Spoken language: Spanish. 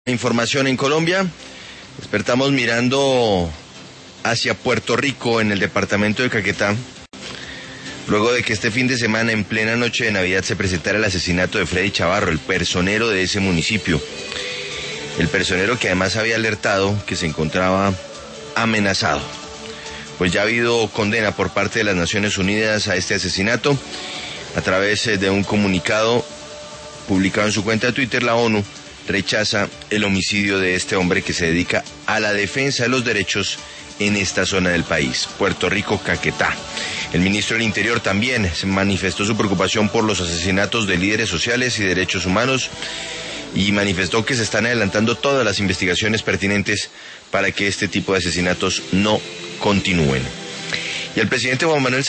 Información en Colombia. Despertamos mirando hacia Puerto Rico, en el departamento de Caquetá, luego de que este fin de semana, en plena noche de Navidad, se presentara el asesinato de Freddy Chavarro, el personero de ese municipio. El personero que además había alertado que se encontraba amenazado. Pues ya ha habido condena por parte de las Naciones Unidas a este asesinato. A través de un comunicado publicado en su cuenta de Twitter, la ONU rechaza el homicidio de este hombre que se dedica a la defensa de los derechos en esta zona del país, Puerto Rico, Caquetá. El ministro del Interior también se manifestó su preocupación por los asesinatos de líderes sociales y derechos humanos y manifestó que se están adelantando todas las investigaciones pertinentes para que este tipo de asesinatos no continúen. Y el presidente Juan Manuel